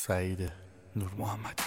سعید نور محمدی.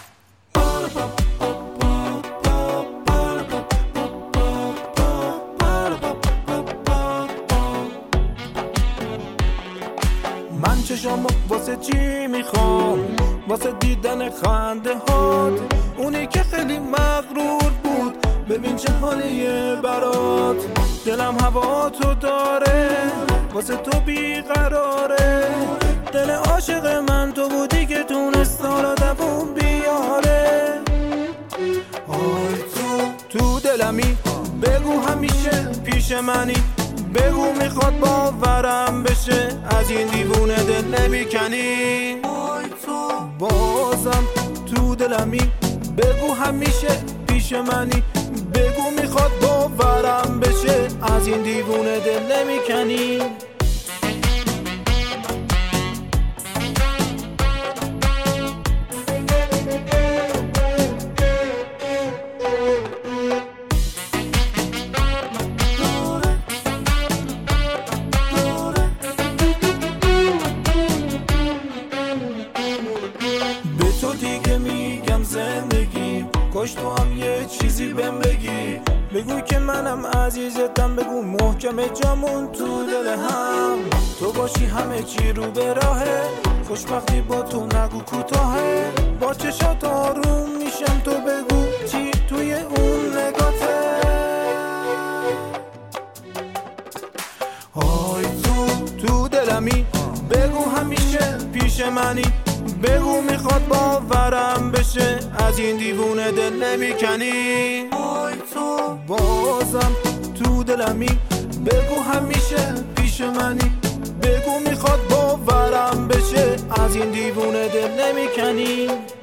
من چشامو واسه چی میخوام؟ واسه دیدن خنده هات، اونی که خیلی مغرور بود. ببین چه حالیه برات، دلم هوا تو داره، واسه تو بیقراره. دل عاشق من تو بودی که تونست حالا دووم بیاره. آی تو دلمی، بگو همیشه پیش منی، بگو میخواد باورم بشه، از این دیوونه دل نمیکنی. بازم تو دلمی، بگو همیشه پیش منی، بگو میخواد باورم بشه، از این دیوونه دل نمیکنی. تو دیگه میگم زندگی کاش تو هم یه چیزی بهم بگی، بگو که منم عزیزتم، بگو محکم جامون تو دل هم. تو باشی همه چی رو به راهه، خوشبختی با تو نگو کوتاهه. با چشات آروم میشم، تو بگو چی توی اون نگاته. آی تو دلمی، بگو همیشه پیش منی، بگو میخواد باورم بشه، از این دیوونه دل نمیکنی. بازم تو دلمی، بگو همیشه پیش منی، بگو میخواد باورم بشه، از این دیوونه دل نمیکنی.